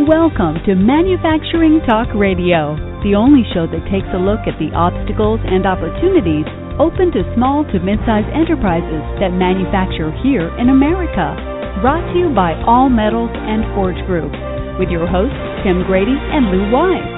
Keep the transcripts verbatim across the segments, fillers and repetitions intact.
Welcome to Manufacturing Talk Radio, the only show that takes a look at the obstacles and opportunities open to small to mid-sized enterprises that manufacture here in America. Brought to you by All Metals and Forge Group, with your hosts Tim Grady and Lou Wise.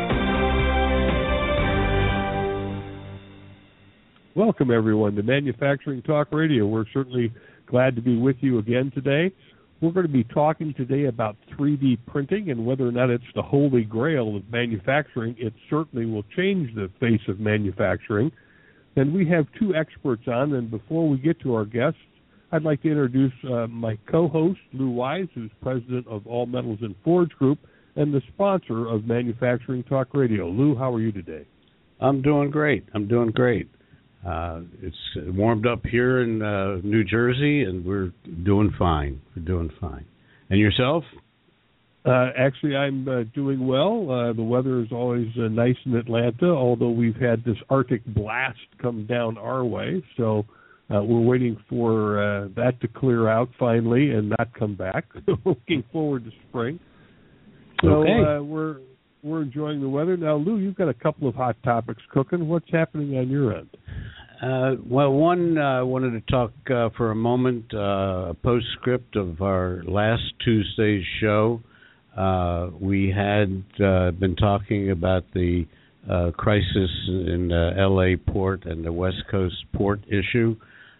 Welcome, everyone, to Manufacturing Talk Radio. We're certainly glad to be with you again today. We're going to be talking today about three D printing and whether or not it's the holy grail of manufacturing. It certainly will change the face of manufacturing. And we have two experts on, and before we get to our guests, I'd like to introduce uh, my co-host, Lou Wise, who's president of All Metals and Forge Group and the sponsor of Manufacturing Talk Radio. Lou, how are you today? I'm doing great. I'm doing great. Uh, it's warmed up here in uh, New Jersey, and we're doing fine. We're doing fine. And yourself? Uh, actually, I'm uh, doing well. Uh, the weather is always uh, nice in Atlanta, although we've had this Arctic blast come down our way. So uh, we're waiting for uh, that to clear out finally and not come back. Looking forward to spring. So okay. uh, we're we're enjoying the weather. Now, Lou, you've got a couple of hot topics cooking. What's happening on your end? Uh, well, one, I uh, wanted to talk uh, for a moment, uh, a postscript of our last Tuesday's show. Uh, we had uh, been talking about the uh, crisis in the L A port and the West Coast port issue,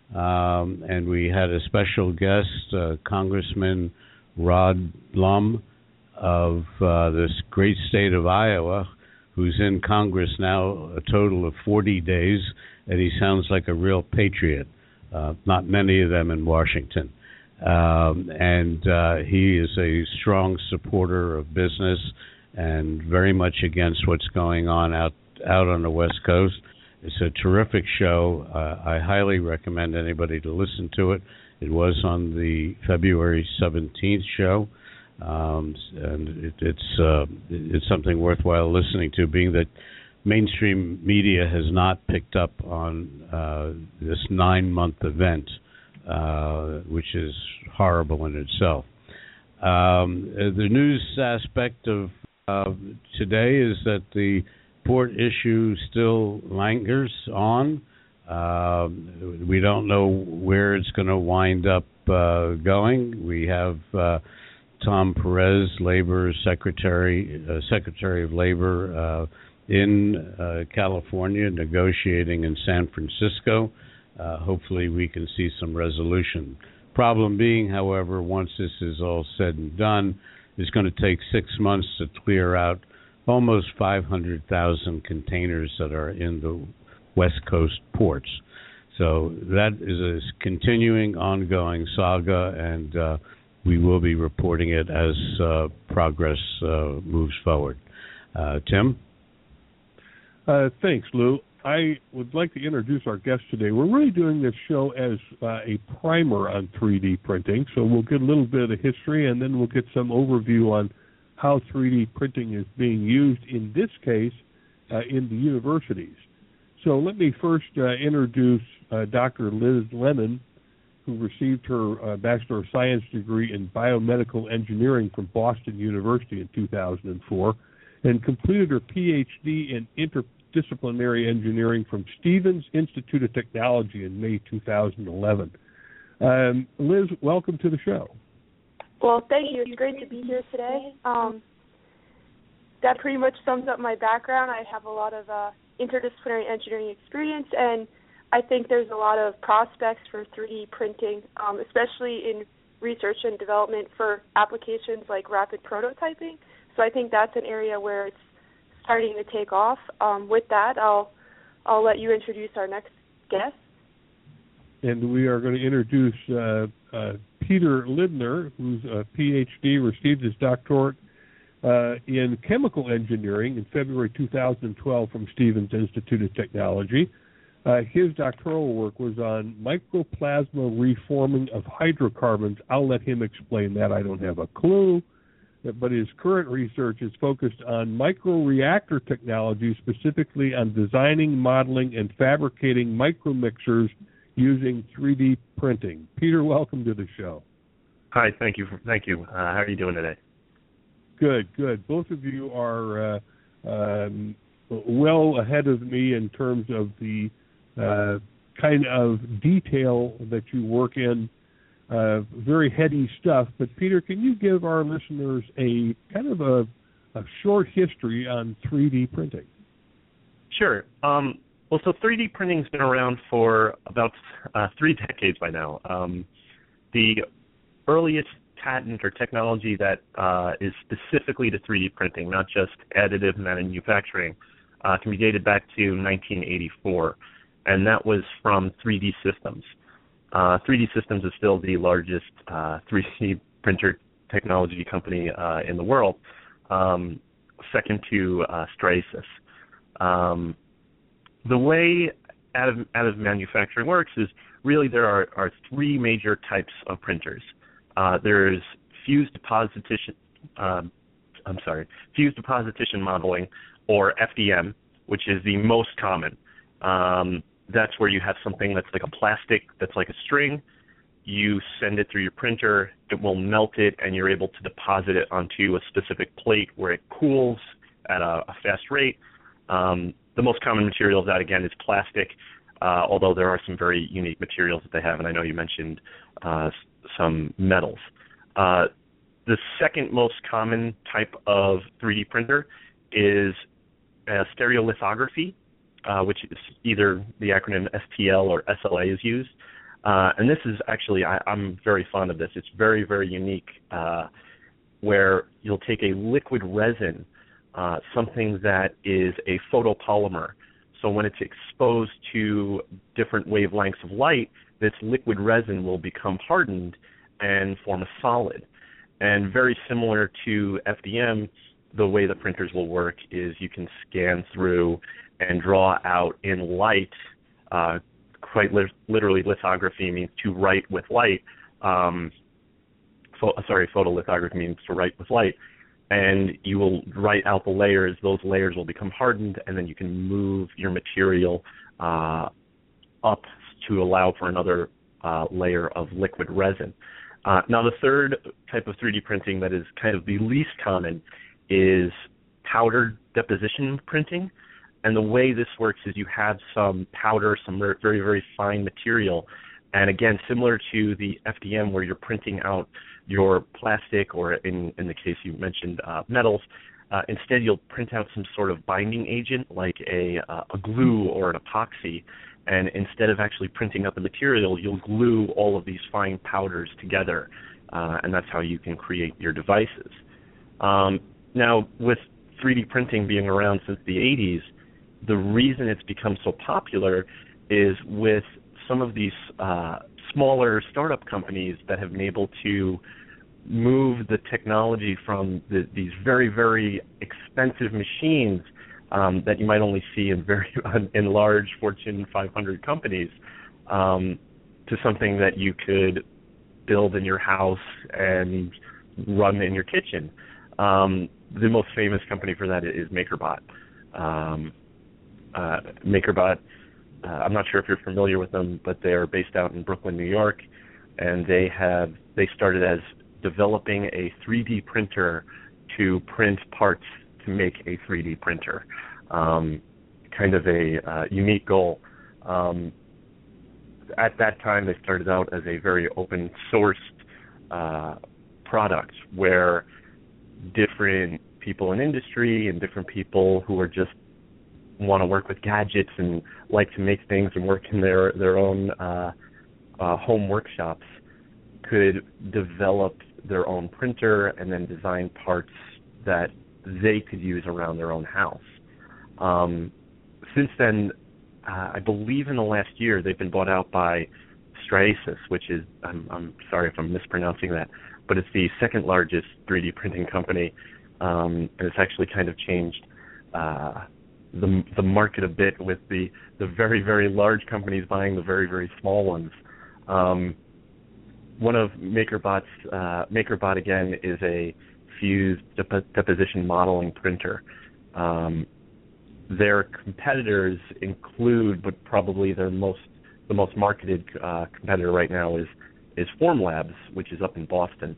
um, and we had a special guest, uh, Congressman Rod Lum of uh, this great state of Iowa, who's in Congress now a total of forty days, and he sounds like a real patriot. Uh, not many of them in Washington. Um, and uh, he is a strong supporter of business and very much against what's going on out, out on the West Coast. It's a terrific show. Uh, I highly recommend anybody to listen to it. It was on the February seventeenth show. Um, and it, it's uh, it's something worthwhile listening to, being that mainstream media has not picked up on uh, this nine-month event, uh, which is horrible in itself. Um, the news aspect of uh, today is that the port issue still lingers on. Uh, we don't know where it's going to wind up uh, going. We have uh, Tom Perez, Labor Secretary, uh, Secretary of Labor, uh, in uh, California, negotiating in San Francisco. Uh, hopefully we can see some resolution. Problem being, however, once this is all said and done, it's going to take six months to clear out almost five hundred thousand containers that are in the West Coast ports. So that is a continuing, ongoing saga, and uh, we will be reporting it as uh, progress uh, moves forward. Uh, Tim? Uh, thanks, Lou. I would like to introduce our guest today. We're really doing this show as uh, a primer on three D printing, so we'll get a little bit of the history, and then we'll get some overview on how three D printing is being used, in this case, uh, in the universities. So let me first uh, introduce uh, Doctor Liz Lennon, who received her uh, Bachelor of Science degree in Biomedical Engineering from Boston University in two thousand four, and completed her P H D in Interdisciplinary Engineering from Stevens Institute of Technology in May two thousand eleven. Um, Liz, welcome to the show. Well, thank you. It's great to be here today. Um, that pretty much sums up my background. I have a lot of uh, interdisciplinary engineering experience, and I think there's a lot of prospects for three D printing, um, especially in research and development for applications like rapid prototyping. So I think that's an area where it's starting to take off. Um, with that, I'll I'll let you introduce our next guest. And we are going to introduce uh, uh, Peter Lindner, who's a P H D, received his doctorate uh, in chemical engineering in February two thousand twelve from Stevens Institute of Technology. Uh, his doctoral work was on microplasma reforming of hydrocarbons. I'll let him explain that. I don't have a clue. But his current research is focused on microreactor technology, specifically on designing, modeling, and fabricating micromixers using three D printing. Peter, welcome to the show. Hi, thank you. For, thank you. Uh, how are you doing today? Good, good. Both of you are uh, um, well ahead of me in terms of the uh, kind of detail that you work in. Uh, very heady stuff. But Peter, can you give our listeners a kind of a, a short history on three D printing? Sure. Um, well, so three D printing's been around for about uh, three decades by now. Um, the earliest patent or technology that uh, is specifically to three D printing, not just additive manufacturing, uh, can be dated back to nineteen eighty-four, and that was from three D Systems. Uh, three D Systems is still the largest uh, three D printer technology company uh, in the world, um, second to uh, Stratasys. Um, the way additive, additive manufacturing works is really there are, are three major types of printers. Uh, there's fused deposition, uh, I'm sorry, fused deposition modeling, or F D M, which is the most common. Um, that's where you have something that's like a plastic, that's like a string. You send it through your printer, it will melt it, and you're able to deposit it onto a specific plate where it cools at a, a fast rate. Um, the most common material of that, again, is plastic, uh, although there are some very unique materials that they have, and I know you mentioned uh, some metals. Uh, the second most common type of three D printer is uh, stereolithography, uh, which is either the acronym S T L or S L A is used. Uh, and this is actually, I, I'm very fond of this. It's very, very unique, uh, where you'll take a liquid resin, uh, something that is a photopolymer. So when it's exposed to different wavelengths of light, this liquid resin will become hardened and form a solid. And very similar to F D M, the way the printers will work is you can scan through and draw out in light. Uh, quite li- literally, lithography means to write with light. Um, pho- sorry, photolithography means to write with light. And you will write out the layers. Those layers will become hardened, and then you can move your material uh, up to allow for another uh, layer of liquid resin. Uh, now, the third type of three D printing that is kind of the least common is powder deposition printing. And the way this works is you have some powder, some very, very fine material. And again, similar to the F D M where you're printing out your plastic, or in, in the case you mentioned, uh, metals, uh, instead you'll print out some sort of binding agent like a, uh, a glue or an epoxy. And instead of actually printing out the material, you'll glue all of these fine powders together. Uh, and that's how you can create your devices. Um, now, with three D printing being around since the eighties, the reason it's become so popular is with some of these uh, smaller startup companies that have been able to move the technology from the, these very, very expensive machines um, that you might only see in very in large Fortune five hundred companies um, to something that you could build in your house and run in your kitchen. Um, the most famous company for that is MakerBot. Um, uh, MakerBot, uh, I'm not sure if you're familiar with them, but they are based out in Brooklyn, New York, and they have they started as developing a three D printer to print parts to make a three D printer. Um, kind of a uh, unique goal. Um, at that time, they started out as a very open sourced uh, product where different people in industry and different people who are just want to work with gadgets and like to make things and work in their their own uh, uh, home workshops could develop their own printer and then design parts that they could use around their own house. Um, since then, uh, I believe in the last year they've been bought out by Stratasys, which is, I'm, I'm sorry if I'm mispronouncing that, but it's the second largest three D printing company, um, and it's actually kind of changed uh, the the market a bit with the, the very, very large companies buying the very, very small ones. Um, one of MakerBot's, uh, MakerBot, again, is a fused dep- deposition modeling printer. Um, their competitors include, but probably their most the most marketed uh, competitor right now is is Formlabs, which is up in Boston.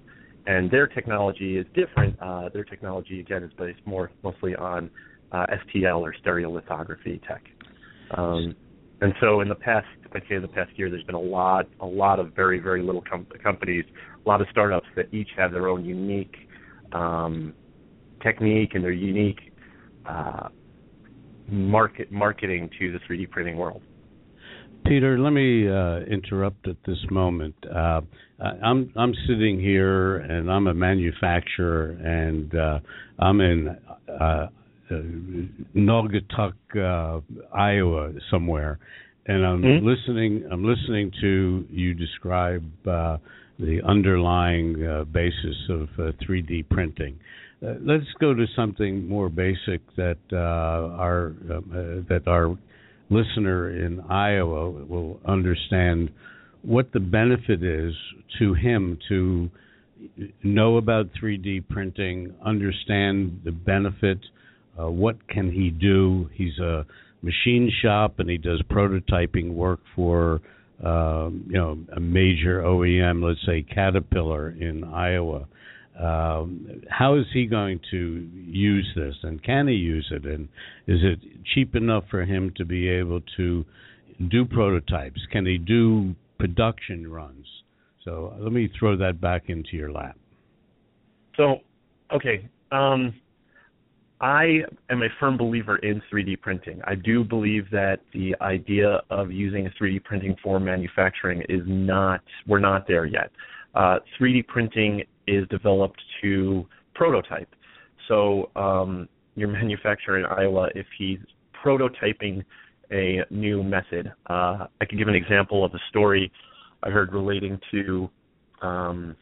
and their technology is different. Uh, their technology, again, is based more mostly on uh, S T L or stereolithography tech. Um, and so in the past, I'd say in the past year, there's been a lot, a lot of very, very little com- companies, a lot of startups that each have their own unique um, technique and their unique uh, market marketing to the three D printing world. Peter, let me uh, interrupt at this moment. Uh, I'm I'm sitting here, and I'm a manufacturer, and uh, I'm in uh, uh, Naugatuck, uh, Iowa, somewhere, and I'm mm-hmm. listening. I'm listening to you describe uh, the underlying uh, basis of uh, three D printing. Uh, let's go to something more basic that uh, our uh, that our listener in Iowa will understand what the benefit is to him to know about three D printing, understand the benefit, uh, what can he do. He's a machine shop and he does prototyping work for um, you know a major O E M, let's say Caterpillar in Iowa. Um, how is he going to use this, and can he use it, and is it cheap enough for him to be able to do prototypes? Can he do production runs? So let me throw that back into your lap. So, okay, um, I am a firm believer in three D printing. I do believe that the idea of using a three D printing for manufacturing is not, we're not there yet. Uh, three D printing is developed to prototype. So um, your manufacturer in Iowa, if he's prototyping a new method, uh, I can give an example of a story I heard relating to um,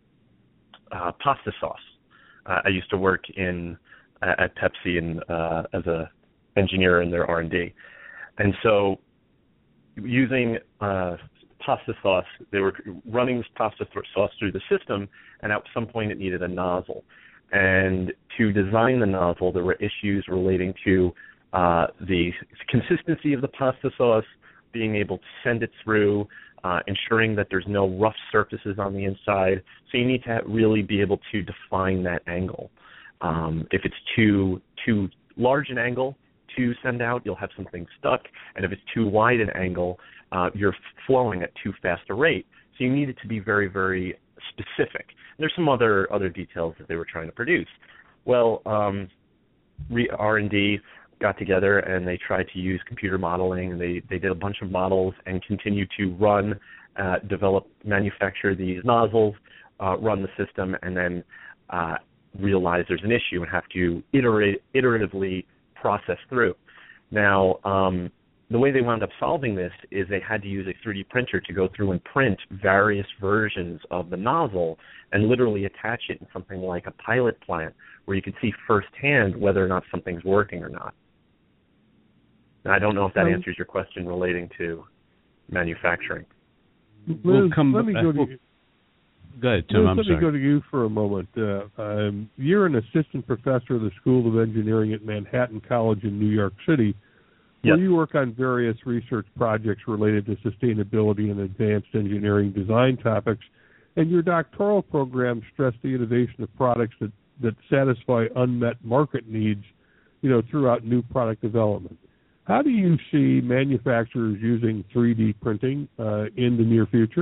uh, pasta sauce. Uh, I used to work in uh, at Pepsi and uh, as a engineer in their R and D, and so using uh, pasta sauce, they were running this pasta sauce through the system, and at some point it needed a nozzle. And to design the nozzle, there were issues relating to uh, the consistency of the pasta sauce, being able to send it through, uh, ensuring that there's no rough surfaces on the inside. So you need to really be able to define that angle. Um, if it's too too large an angle to send out, you'll have something stuck. And if it's too wide an angle, uh, you're flowing at too fast a rate. So you need it to be very, very specific. There's some other other details that they were trying to produce. Well, um, R and D got together and they tried to use computer modeling. They they did a bunch of models and continued to run, uh, develop, manufacture these nozzles, uh, run the system, and then uh, realize there's an issue and have to iterate iteratively process through. Now, um, the way they wound up solving this is they had to use a three D printer to go through and print various versions of the nozzle and literally attach it in something like a pilot plant where you can see firsthand whether or not something's working or not. And I don't know if that um, answers your question relating to manufacturing. We'll Liz, come let me go to you. Go ahead, Tim. Liz, I'm let sorry. me go to you for a moment. Uh, um, you're an assistant professor of the School of Engineering at Manhattan College in New York City, where yes. you work on various research projects related to sustainability and advanced engineering design topics, and your doctoral program stressed the innovation of products that, that satisfy unmet market needs, you know, throughout new product development. How do you see manufacturers using three D printing uh, in the near future?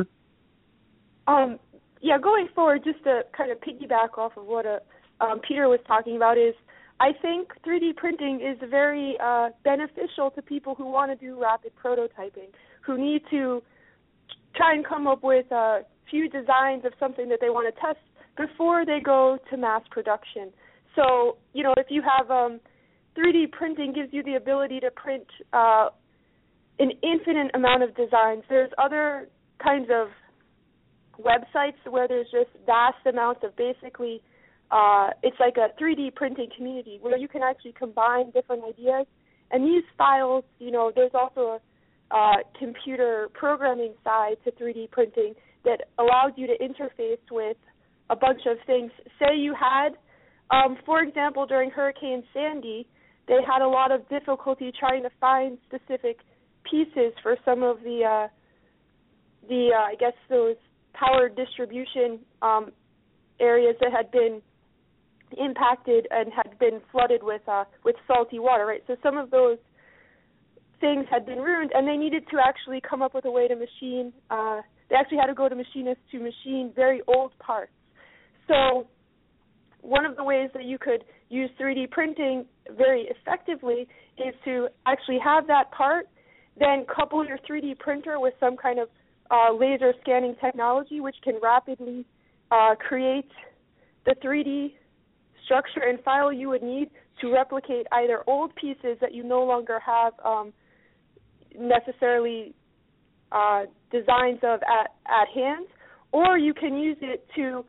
Um, yeah, going forward, just to kind of piggyback off of what uh, um, Peter was talking about is, I think three D printing is very uh, beneficial to people who want to do rapid prototyping, who need to try and come up with a few designs of something that they want to test before they go to mass production. So, you know, if you have um, three D printing gives you the ability to print uh, an infinite amount of designs. There's other kinds of websites where there's just vast amounts of basically Uh, it's like a three D printing community where you can actually combine different ideas. And these files, you know, there's also a uh, computer programming side to three D printing that allows you to interface with a bunch of things. Say you had, um, for example, during Hurricane Sandy, they had a lot of difficulty trying to find specific pieces for some of the, uh, the uh, I guess, those power distribution um areas that had been impacted and had been flooded with uh, with salty water, right? So some of those things had been ruined, and they needed to actually come up with a way to machine. Uh, they actually had to go to machinists to machine very old parts. So one of the ways that you could use three D printing very effectively is to actually have that part, then couple your three D printer with some kind of uh, laser scanning technology, which can rapidly uh, create the three D structure and file you would need to replicate either old pieces that you no longer have um, necessarily uh, designs of at, at hand, or you can use it to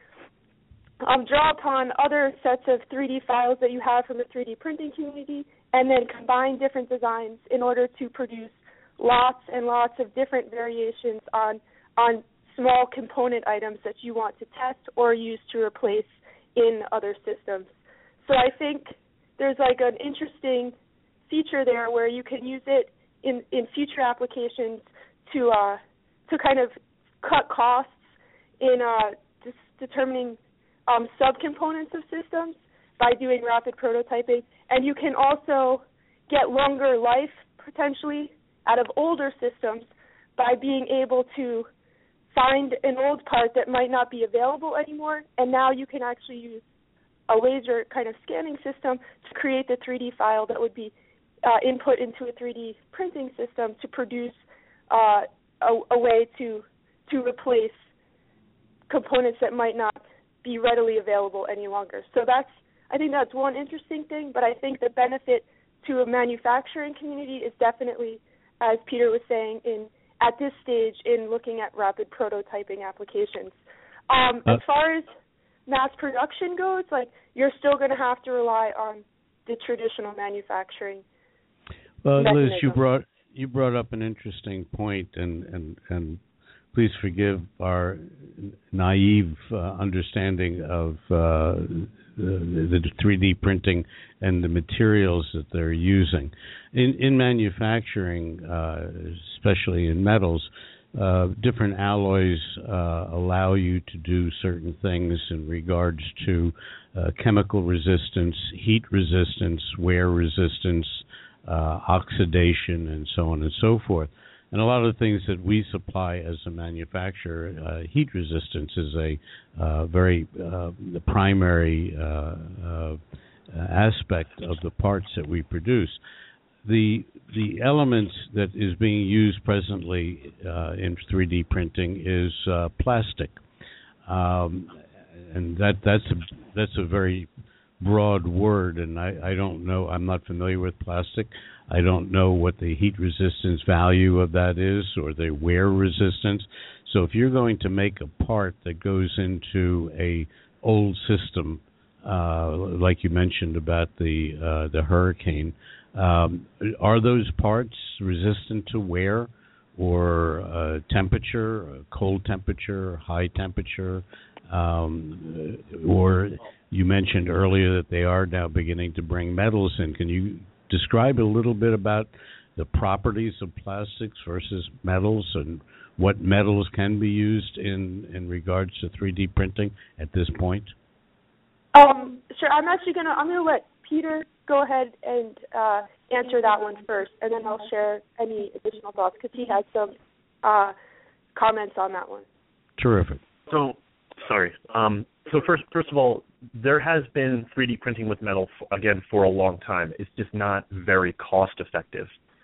um, draw upon other sets of three D files that you have from the three D printing community and then combine different designs in order to produce lots and lots of different variations on on small component items that you want to test or use to replace in other systems. So I think there's like an interesting feature there where you can use it in, in future applications to uh, to kind of cut costs in uh, dis- determining um, subcomponents of systems by doing rapid prototyping. And you can also get longer life, potentially, out of older systems by being able to find an old part that might not be available anymore, and now you can actually use a laser kind of scanning system to create the three D file that would be uh, input into a three D printing system to produce uh, a, a way to to replace components that might not be readily available any longer. So that's, I think that's one interesting thing, but I think the benefit to a manufacturing community is definitely, as Peter was saying, in at this stage in looking at rapid prototyping applications. Um, uh, as far as mass production goes, like you're still going to have to rely on the traditional manufacturing. Well, mechanism. Liz, you brought you brought up an interesting point, and and and please forgive our naive uh, understanding of uh, the, the three D printing and the materials that they're using. In, in manufacturing, uh, especially in metals, uh, different alloys uh, allow you to do certain things in regards to uh, chemical resistance, heat resistance, wear resistance, uh, oxidation, and so on and so forth. And a lot of the things that we supply as a manufacturer, uh, heat resistance is a uh, very uh, the primary uh, uh, aspect of the parts that we produce. The the element that is being used presently uh, in three D printing is uh, plastic, um, and that that's a that's a very broad word, and I, I don't know. I'm not familiar with plastic. I don't know what the heat resistance value of that is or the wear resistance. So if you're going to make a part that goes into a old system, uh, like you mentioned about the uh, the hurricane, um, are those parts resistant to wear or uh, temperature, cold temperature, high temperature, um, or you mentioned earlier that they are now beginning to bring metals in. Can you describe a little bit about the properties of plastics versus metals and what metals can be used in, in regards to three D printing at this point? Um, sure. I'm actually gonna I'm gonna let Peter go ahead and uh, answer that one first, and then I'll share any additional thoughts because he has some uh, comments on that one. Terrific. So, sorry. Um, so first, first of all, there has been three D printing with metal, for, again, for a long time. It's just not very cost-effective.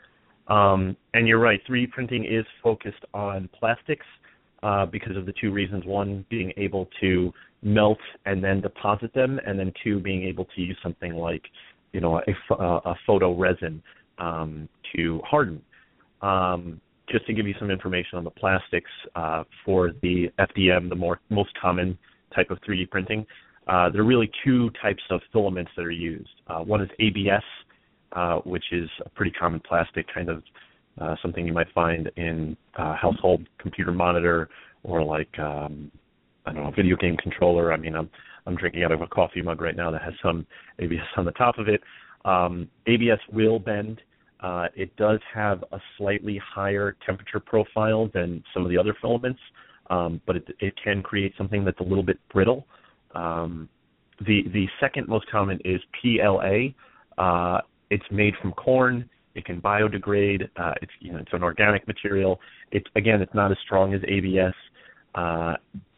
Um, and you're right, three D printing is focused on plastics uh, because of the two reasons. One, being able to melt and then deposit them, and then two, being able to use something like, you know, a, a photo resin um, to harden. Um, just to give you some information on the plastics, uh, for the F D M, the more most common type of three D printing, uh, there are really two types of filaments that are used. Uh, one is A B S, uh, which is a pretty common plastic, kind of uh, something you might find in uh, household computer monitor or like, um, I don't know, video game controller. I mean, I'm I'm drinking out of a coffee mug right now that has some A B S on the top of it. Um, A B S will bend. Uh, it does have a slightly higher temperature profile than some of the other filaments, um, but it, it can create something that's a little bit brittle. Um, the the second most common is P L A. Uh, it's made from corn. It can biodegrade. Uh, it's you know it's an organic material. It's again it's not as strong as A B S. Uh,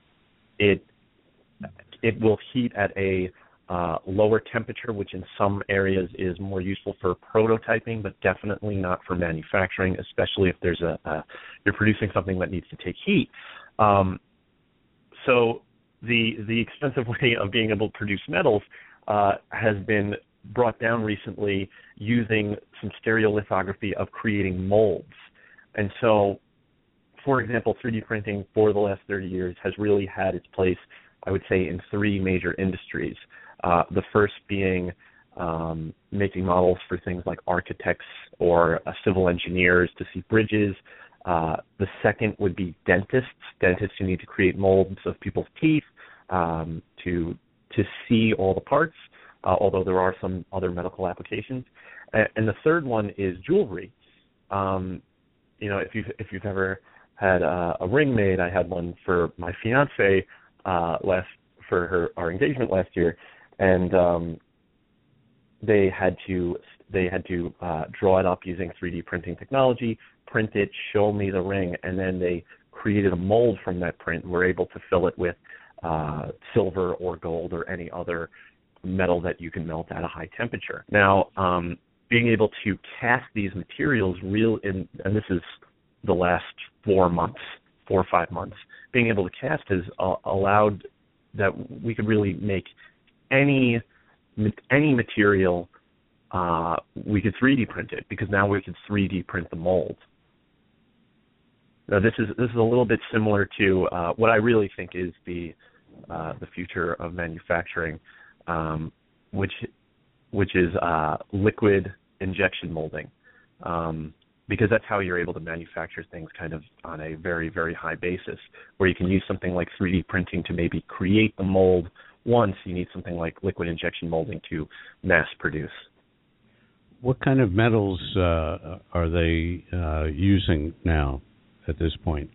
it it will heat at a uh, lower temperature, which in some areas is more useful for prototyping, but definitely not for manufacturing, especially if there's a, a you're producing something that needs to take heat. Um, so the the expensive way of being able to produce metals uh, has been brought down recently using some stereolithography of creating molds. And so, for example, three D printing for the last thirty years has really had its place, I would say, in three major industries. Uh, the first being um, making models for things like architects or uh, civil engineers to see bridges. Uh, the second would be dentists, dentists who need to create molds of people's teeth um, to to see all the parts, uh, although there are some other medical applications. And, and the third one is jewelry. Um, you know, if you've, if you've ever had uh, a ring made, I had one for my fiance uh, last for her our engagement last year, and um, they had to they had to uh, draw it up using three D printing technology, print it, show me the ring, and then they created a mold from that print and were able to fill it with uh, silver or gold or any other metal that you can melt at a high temperature. Now, um, being able to cast these materials, real in, and this is the last four months, four or five months, being able to cast has uh, allowed that we could really make any any material. Uh, we could three D print it because now we could three D print the mold. Now, this is this is a little bit similar to uh, what I really think is the uh, the future of manufacturing, um, which which is uh, liquid injection molding, um, because that's how you're able to manufacture things kind of on a very, very high basis, where you can use something like three D printing to maybe create the mold once. You need something like liquid injection molding to mass produce. What kind of metals uh, are they uh, using now at this point?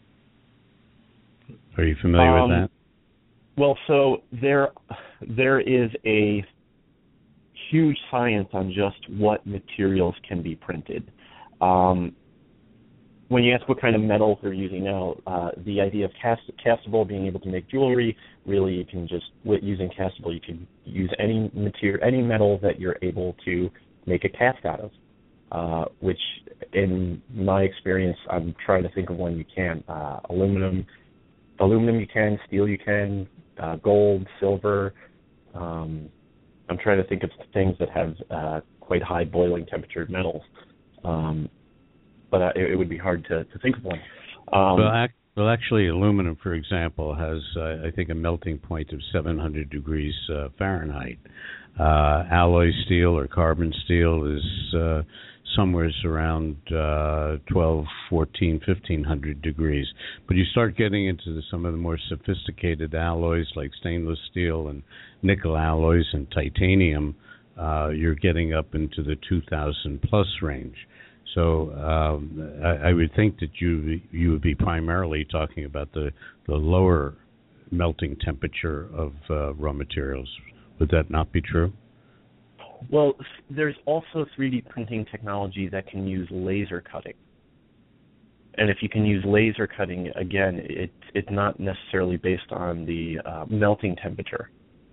Are you familiar um, with that? Well, so there there is a huge science on just what materials can be printed. Um, when you ask what kind of metals they're using now, uh, the idea of cast, castable, being able to make jewelry, really you can just, with using castable, you can use any material, any metal that you're able to make a cast out of, uh, which in my experience, I'm trying to think of one you can. Uh, aluminum, aluminum you can, steel you can, uh, gold, silver. Um, I'm trying to think of things that have uh, quite high boiling temperature metals. Um, but uh, it, it would be hard to, to think of one. Um, well, ac- well, actually, aluminum, for example, has, uh, I think, a melting point of seven hundred degrees uh, Fahrenheit. Uh, alloy steel or carbon steel is uh, somewhere around uh, twelve, fourteen, fifteen hundred degrees. But you start getting into the, some of the more sophisticated alloys like stainless steel and nickel alloys and titanium, uh, you're getting up into the two thousand plus range. So um, I, I would think that you you would be primarily talking about the, the lower melting temperature of uh, raw materials. Would that not be true? Well, there's also three D printing technology that can use laser cutting. And if you can use laser cutting, again, it, it's not necessarily based on the uh, melting temperature.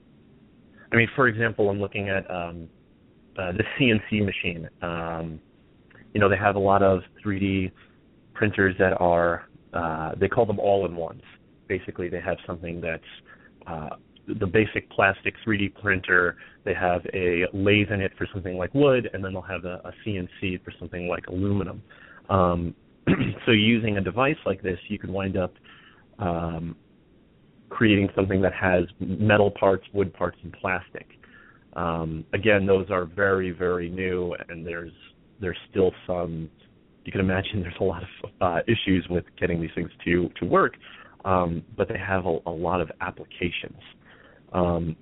I mean, for example, I'm looking at um, uh, the C N C machine. Um, you know, they have a lot of three D printers that are, uh, they call them all-in-ones. Basically, they have something that's uh, the basic plastic three D printer. They have a lathe in it for something like wood, and then they'll have a, a C N C for something like aluminum. Um, so using a device like this, you can wind up um, creating something that has metal parts, wood parts, and plastic. Um, again, those are very, very new, and there's there's still some, you can imagine there's a lot of uh, issues with getting these things to, to work, um, but they have a, a lot of applications. Um,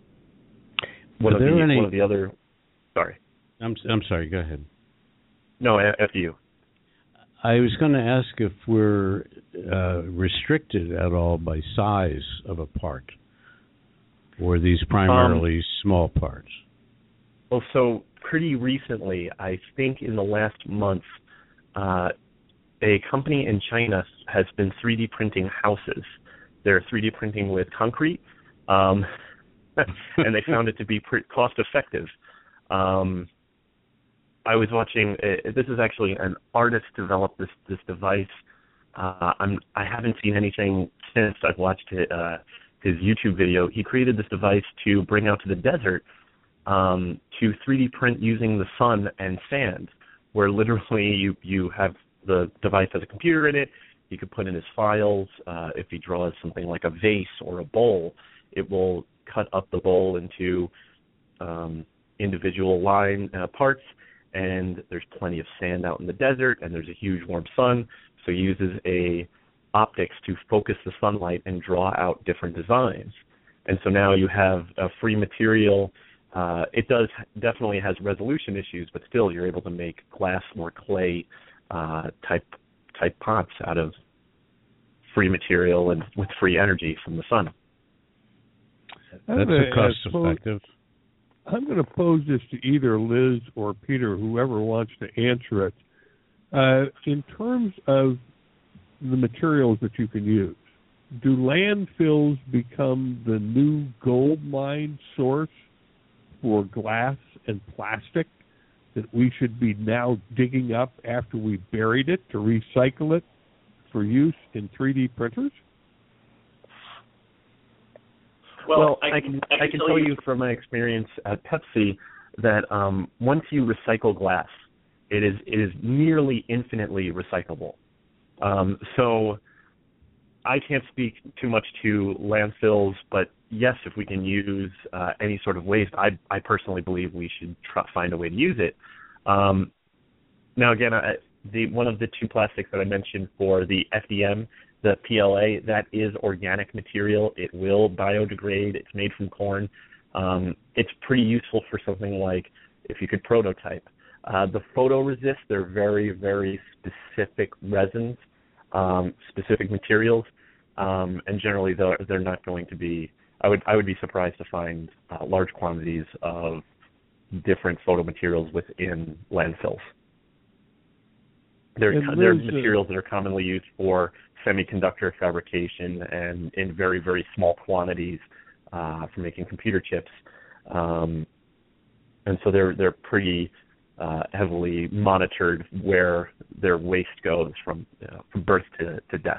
one, of the, any, one of the other, sorry. I'm I'm sorry, go ahead. No, after you. I was going to ask if we're uh, restricted at all by size of a part, or are these primarily um, small parts? Well, so pretty recently, I think in the last month, uh, a company in China has been three D printing houses. They're three D printing with concrete, um, and they found it to be pretty cost effective. Um, I was watching. Uh, this is actually an artist developed this this device. Uh, I'm I haven't seen anything since I've watched it, uh, his YouTube video. He created this device to bring out to the desert um, to three D print using the sun and sand, where literally you you have the device has a computer in it. He could put in his files. Uh, if he draws something like a vase or a bowl, it will cut up the bowl into um, individual line uh, parts. And there's plenty of sand out in the desert, and there's a huge warm sun, so he uses a optics to focus the sunlight and draw out different designs. And so now you have a free material. Uh, it does definitely has resolution issues, but still you're able to make glass or clay uh, type type pots out of free material and with free energy from the sun. That's a cost effective. I'm going to pose this to either Liz or Peter, whoever wants to answer it. Uh, in terms of the materials that you can use, do landfills become the new gold mine source for glass and plastic that we should be now digging up after we buried it to recycle it for use in three D printers? Well, well I, can, I, can, I can tell you from my experience at Pepsi that um, once you recycle glass, it is it is nearly infinitely recyclable. Um, so I can't speak too much to landfills, but yes, if we can use uh, any sort of waste, I, I personally believe we should try, find a way to use it. Um, now, again, I, the one of the two plastics that I mentioned for the F D M, the P L A, that is organic material. It will biodegrade. It's made from corn. Um, it's pretty useful for something like if you could prototype. Uh, the photoresist, they're very, very specific resins, um, specific materials, um, and generally they're, they're not going to be, I would I would be surprised to find uh, large quantities of different photomaterials within landfills. They're, they're materials that are commonly used for semiconductor fabrication and in very, very small quantities uh, for making computer chips. Um, and so they're they're pretty uh, heavily monitored where their waste goes from you know, from birth to, to death.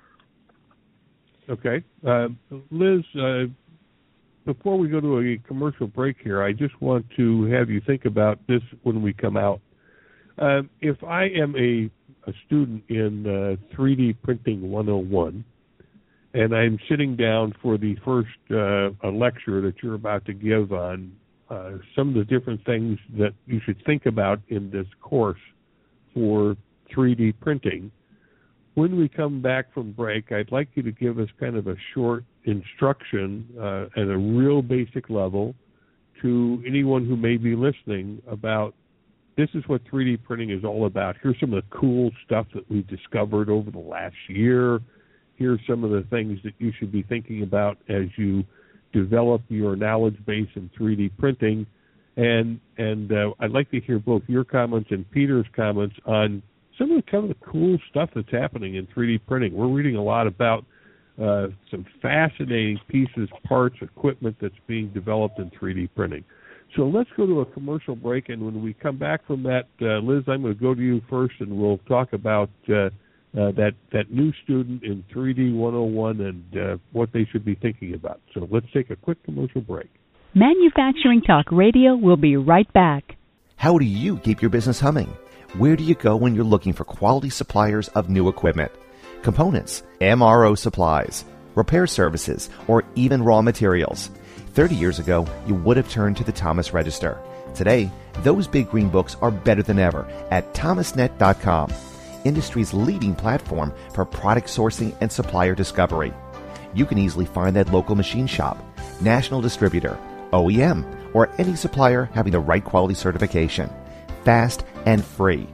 Okay. Uh, Liz, uh, before we go to a commercial break here, I just want to have you think about this when we come out. Uh, if I am a, a student in uh, three D Printing one oh one, and I'm sitting down for the first uh, a lecture that you're about to give on uh, some of the different things that you should think about in this course for three D printing, when we come back from break, I'd like you to give us kind of a short instruction uh, at a real basic level to anyone who may be listening about this is what three D printing is all about. Here's some of the cool stuff that we've discovered over the last year. Here's some of the things that you should be thinking about as you develop your knowledge base in three D printing. And and uh, I'd like to hear both your comments and Peter's comments on some of the kind of the cool stuff that's happening in three D printing. We're reading a lot about uh, some fascinating pieces, parts, equipment that's being developed in three D printing. So let's go to a commercial break, and when we come back from that, uh, Liz, I'm going to go to you first, and we'll talk about uh, uh, that, that new student in three D one oh one and uh, what they should be thinking about. So let's take a quick commercial break. Manufacturing Talk Radio will be right back. How do you keep your business humming? Where do you go when you're looking for quality suppliers of new equipment, components, M R O supplies, repair services, or even raw materials? thirty years ago, you would have turned to the Thomas Register. Today, those big green books are better than ever at thomas net dot com, industry's leading platform for product sourcing and supplier discovery. You can easily find that local machine shop, national distributor, O E M, or any supplier having the right quality certification. Fast and free.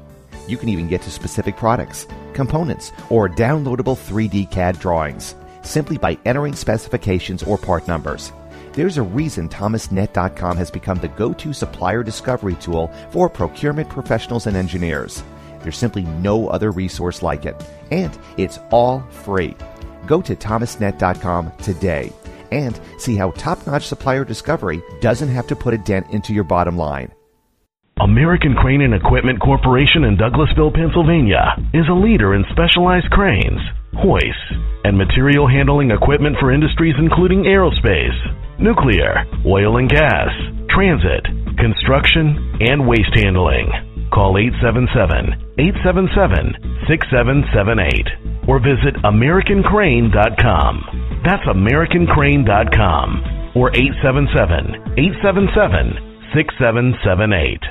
You can even get to specific products, components, or downloadable three D C A D drawings simply by entering specifications or part numbers. There's a reason Thomas Net dot com has become the go-to supplier discovery tool for procurement professionals and engineers. There's simply no other resource like it, and it's all free. Go to Thomas Net dot com today and see how top-notch supplier discovery doesn't have to put a dent into your bottom line. American Crane and Equipment Corporation in Douglasville, Pennsylvania is a leader in specialized cranes, hoists, and material handling equipment for industries including aerospace, nuclear, oil and gas, transit, construction, and waste handling. Call eight seven seven, eight seven seven, six seven seven eight or visit American Crane dot com. That's American Crane dot com or eight seven seven, eight seven seven, six seven seven eight.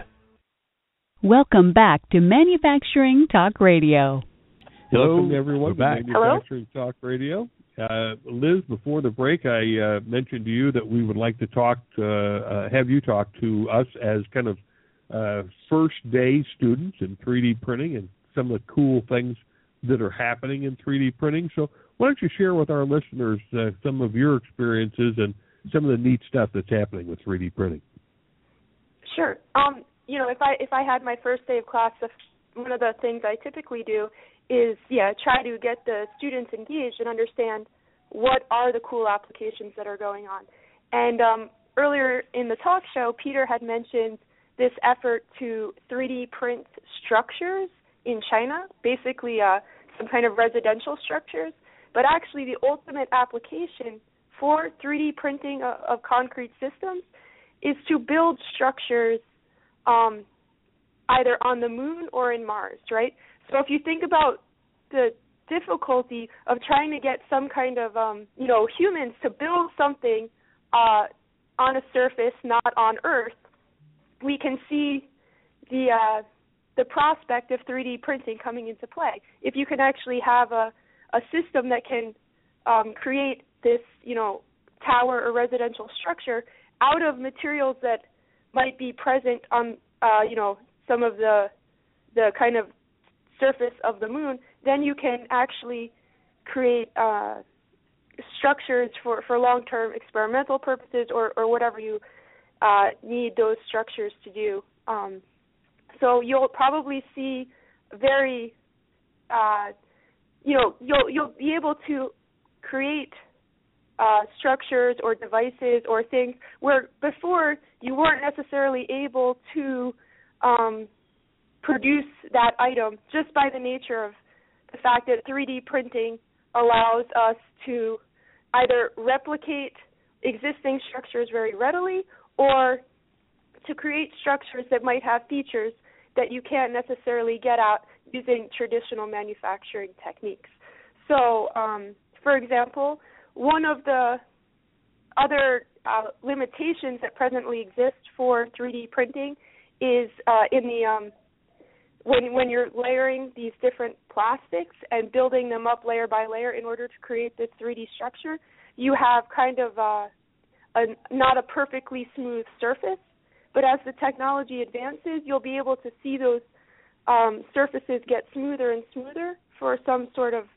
Welcome back to Manufacturing Talk Radio. Hello. Welcome, everyone, to back. Manufacturing Hello? Talk Radio. Uh, Liz, before the break, I uh, mentioned to you that we would like to talk, to, uh, have you talk to us as kind of uh, first-day students in three D printing and some of the cool things that are happening in three D printing. So why don't you share with our listeners uh, some of your experiences and some of the neat stuff that's happening with three D printing? Sure. Um, you know, if I if I had my first day of class, one of the things I typically do is, yeah, try to get the students engaged and understand what are the cool applications that are going on. And um, earlier in the talk show, Peter had mentioned this effort to three D print structures in China, basically uh, some kind of residential structures. But actually the ultimate application for three D printing of, of concrete systems is to build structures um, either on the moon or in Mars, right? So if you think about the difficulty of trying to get some kind of, um, you know, humans to build something uh, on a surface, not on Earth, we can see the uh, the prospect of three D printing coming into play. If you can actually have a, a system that can um, create this, you know, tower or residential structure out of materials that might be present on, uh, you know, some of the the kind of surface of the moon, then you can actually create uh, structures for, for long-term experimental purposes or, or whatever you uh, need those structures to do. Um, so you'll probably see very, uh, you know, you'll you'll be able to create uh, structures or devices or things where before you weren't necessarily able to um, produce that item just by the nature of the fact that three D printing allows us to either replicate existing structures very readily or to create structures that might have features that you can't necessarily get at using traditional manufacturing techniques. So, um, for example, one of the other uh, limitations that presently exist for three D printing is uh, in the um, when when you're layering these different plastics and building them up layer by layer in order to create this three D structure, you have kind of uh, a, not a perfectly smooth surface. But as the technology advances, you'll be able to see those um, surfaces get smoother and smoother for some sort of,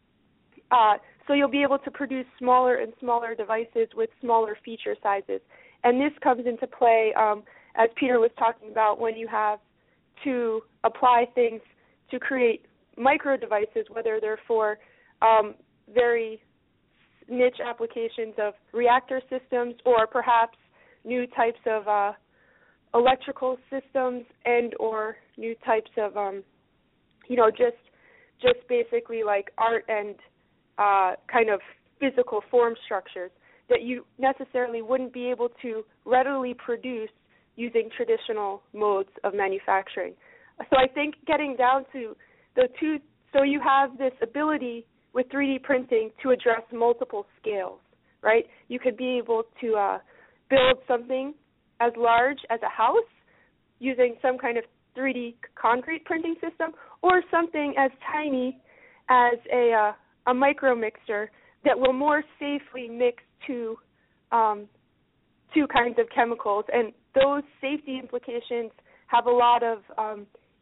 uh, so you'll be able to produce smaller and smaller devices with smaller feature sizes. And this comes into play, um, as Peter was talking about, when you have to apply things to create micro devices, whether they're for um, very niche applications of reactor systems or perhaps new types of uh, electrical systems and or new types of, um, you know, just just basically like art and uh, kind of physical form structures that you necessarily wouldn't be able to readily produce using traditional modes of manufacturing. So I think getting down to the two, so you have this ability with three D printing to address multiple scales, right? You could be able to uh, build something as large as a house using some kind of three D concrete printing system, or something as tiny as a uh, a micro mixer that will more safely mix two um, two kinds of chemicals. And those safety implications have a lot of um,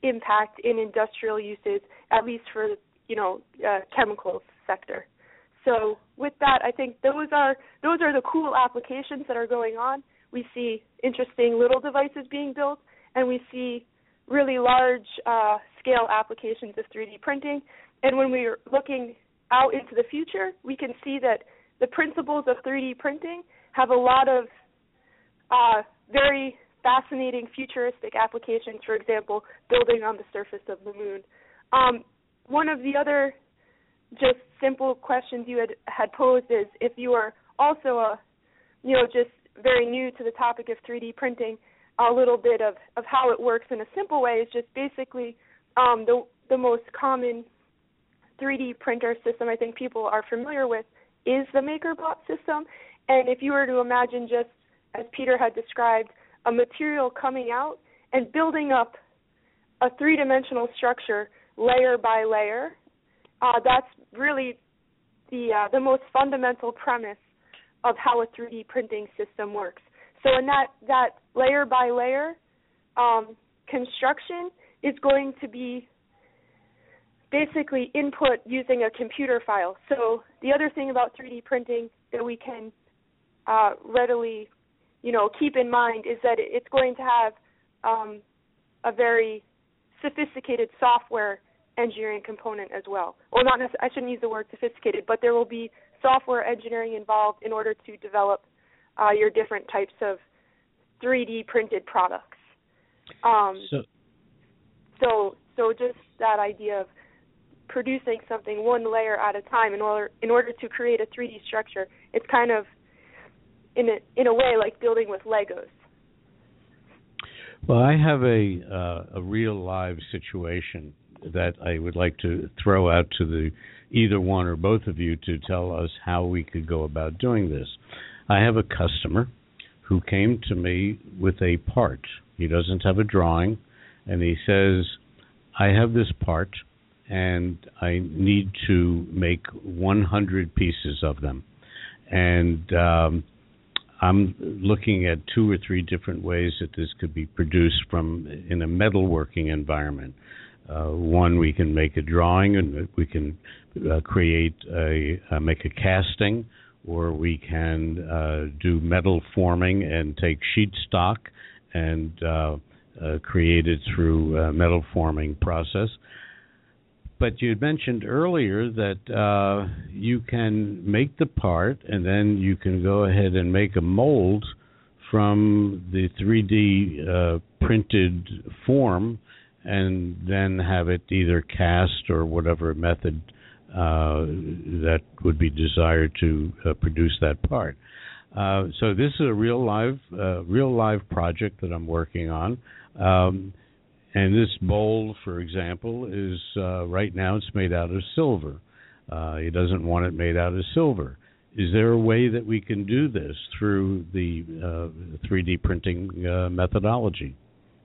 impact in industrial uses, at least for, you know, uh, chemicals sector. So with that, I think those are those are the cool applications that are going on. We see interesting little devices being built, and we see really large uh, scale applications of three D printing. And when we're looking out into the future, we can see that the principles of three D printing have a lot of uh, very fascinating futuristic applications, for example, building on the surface of the moon. Um, one of the other just simple questions you had, had posed is if you are also, a, you know, just very new to the topic of three D printing, a little bit of, of how it works in a simple way is just basically um, the, the most common three D printer system I think people are familiar with is the MakerBot system. And if you were to imagine, just as Peter had described, a material coming out and building up a three-dimensional structure layer by layer, uh, that's really the uh, the most fundamental premise of how a three D printing system works. So in that, that layer by layer um, construction is going to be basically input using a computer file. So the other thing about three D printing that we can uh, readily, you know, keep in mind is that it's going to have um, a very sophisticated software engineering component as well. Well, not necessarily, I shouldn't use the word sophisticated, but there will be software engineering involved in order to develop uh, your different types of three D printed products. Um, so, so, so just that idea of producing something one layer at a time in order in order to create a three D structure. It's kind of in a in a way like building with Legos. Well, I have a uh, a real live situation that I would like to throw out to the either one or both of you to tell us how we could go about doing this. I have a customer who came to me with a part. He doesn't have a drawing, and he says, I have this part, and I need to make one hundred pieces of them. And um, I'm looking at two or three different ways that this could be produced from in a metalworking environment. Uh, one, we can make a drawing, and we can uh, create a uh, make a casting, or we can uh, do metal forming and take sheet stock and uh, uh, create it through a metal forming process. But you had mentioned earlier that uh, you can make the part, and then you can go ahead and make a mold from the three D uh, printed form, and then have it either cast or whatever method uh, that would be desired to uh, produce that part. Uh, so this is a real live, uh, real live project that I'm working on. Um, And this bowl, for example, is uh, right now it's made out of silver. Uh, he doesn't want it made out of silver. Is there a way that we can do this through the uh, three D printing uh, methodology?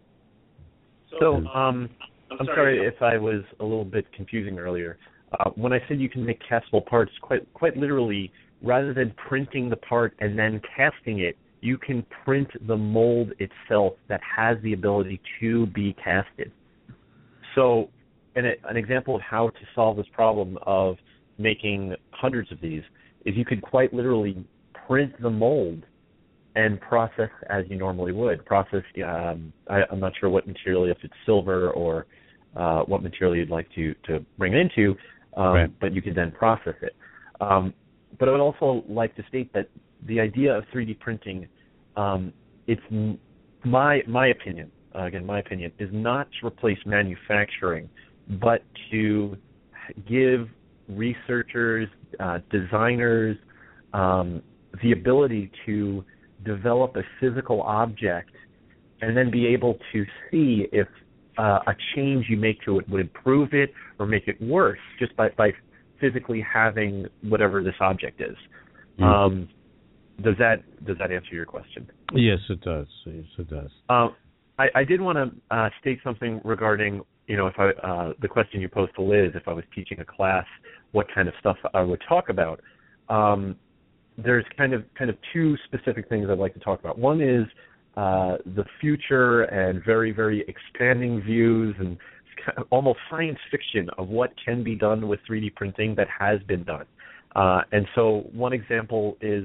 So um, I'm sorry if I was a little bit confusing earlier. Uh, when I said you can make castable parts, quite quite literally, rather than printing the part and then casting it, you can print the mold itself that has the ability to be casted. So an, an example of how to solve this problem of making hundreds of these is you could quite literally print the mold and process as you normally would. Process, um, I, I'm not sure what material, if it's silver or uh, what material you'd like to, to bring it into, um, right. but you could then process it. Um, but I would also like to state that the idea of three D printing, um, it's m- my my opinion, uh, again, my opinion, is not to replace manufacturing, but to give researchers, uh, designers, um, the ability to develop a physical object and then be able to see if uh, a change you make to it would improve it or make it worse just by, by physically having whatever this object is. Mm-hmm. Um, does that does that answer your question? Yes, it does. Yes, it does. Uh, I, I did want to uh, state something regarding, you know, if I uh, the question you posed to Liz, if I was teaching a class, what kind of stuff I would talk about. Um, there's kind of kind of two specific things I'd like to talk about. One is uh, the future and very, very expanding views and kind of almost science fiction of what can be done with three D printing that has been done. Uh, and so one example is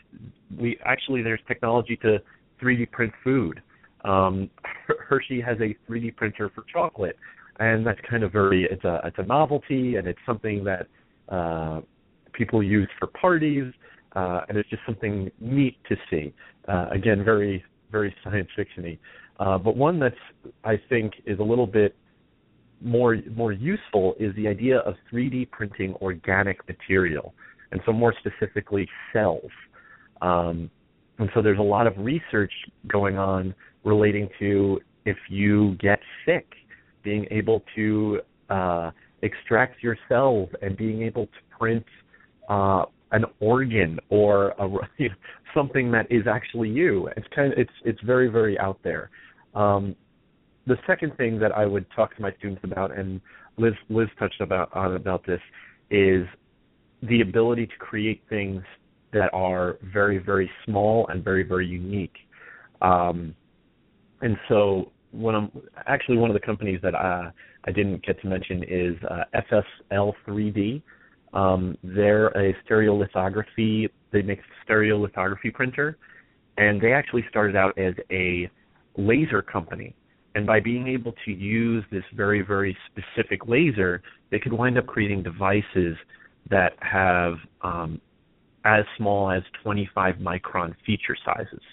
we actually there's technology to three D print food. Um, Hershey has a three D printer for chocolate, and that's kind of very it's a it's a novelty, and it's something that uh, people use for parties, uh, and it's just something neat to see. Uh, again, very very science fiction-y, uh, but one that's I think is a little bit more more useful is the idea of three D printing organic material, and so more specifically cells. Um, and so there's a lot of research going on relating to if you get sick, being able to uh, extract your cells and being able to print uh, an organ or a, you know, something that is actually you. It's kind of it's it's very very out there. Um, The second thing that I would talk to my students about, and Liz Liz touched about on about this, is the ability to create things that are very, very small and very, very unique. Um, and so, when I'm actually one of the companies that I, I didn't get to mention is uh, F S L three D. Um, they're a stereolithography. They make a stereolithography printer, and they actually started out as a laser company. And by being able to use this very, very specific laser, they could wind up creating devices that have um, as small as twenty-five micron feature sizes.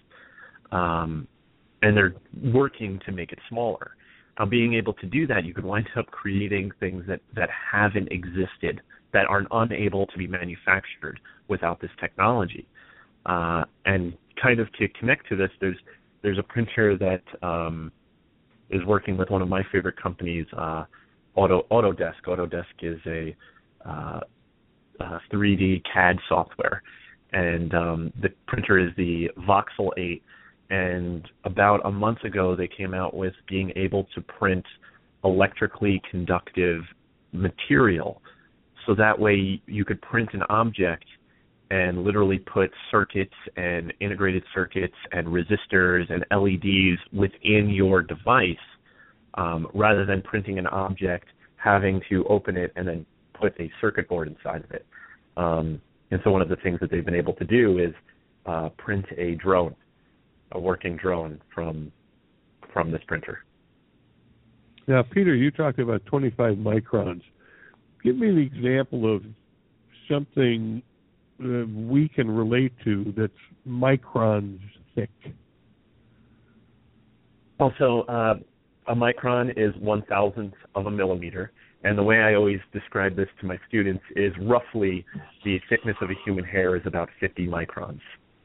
Um, and they're working to make it smaller. Now, being able to do that, you could wind up creating things that, that haven't existed, that are unable to be manufactured without this technology. Uh, and kind of to connect to this, there's there's a printer that um, is working with one of my favorite companies, uh, Auto Autodesk. Autodesk is a, uh, a three D C A D software, and um, the printer is the Voxel eight. And about a month ago, they came out with being able to print electrically conductive material, so that way you could print an object and literally put circuits and integrated circuits and resistors and L E Ds within your device, um, rather than printing an object, having to open it and then put a circuit board inside of it. Um, and so one of the things that they've been able to do is uh, print a drone, a working drone from from this printer. Now, Peter, you talked about twenty-five microns. Give me an example of something Uh, we can relate to that's microns thick. Also, uh, a micron is one thousandth of a millimeter, and the way I always describe this to my students is roughly the thickness of a human hair is about fifty microns.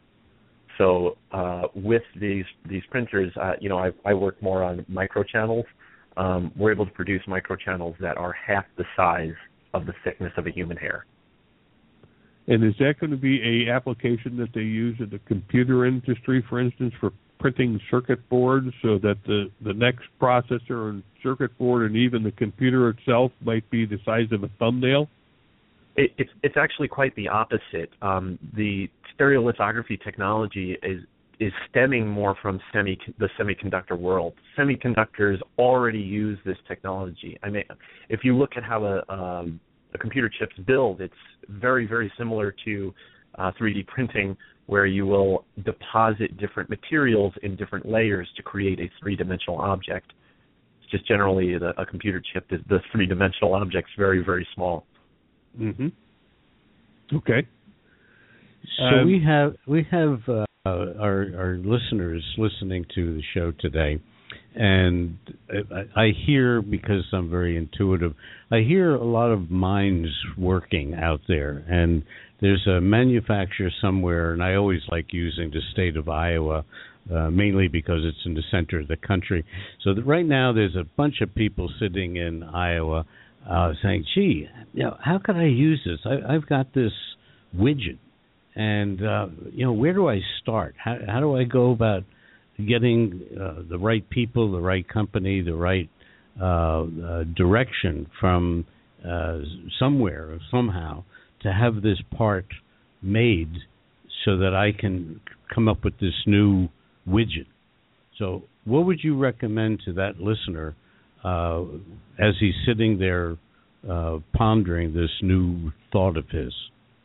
So uh, with these these printers, uh, you know, I, I work more on microchannels. Um, we're able to produce microchannels that are half the size of the thickness of a human hair. And is that going to be a application that they use in the computer industry, for instance, for printing circuit boards, so that the, the next processor and circuit board and even the computer itself might be the size of a thumbnail? It, it's it's actually quite the opposite. Um, the stereolithography technology is is stemming more from semi the semiconductor world. Semiconductors already use this technology. I mean, if you look at how a um, the computer chips build, it's very, very similar to uh, three D printing, where you will deposit different materials in different layers to create a three-dimensional object. It's just generally the, a computer chip, is the three-dimensional object's very, very small. Mm-hmm. Okay. So um, we have we have uh, our our listeners listening to the show today. And I hear, because I'm very intuitive, I hear a lot of minds working out there. And there's a manufacturer somewhere, and I always like using the state of Iowa, uh, mainly because it's in the center of the country. So that right now there's a bunch of people sitting in Iowa uh, saying, gee, you know, how can I use this? I, I've got this widget. And, uh, you know, where do I start? How, how do I go about getting uh, the right people, the right company, the right uh, uh, direction from uh, somewhere or somehow to have this part made so that I can come up with this new widget? So what would you recommend to that listener uh, as he's sitting there uh, pondering this new thought of his?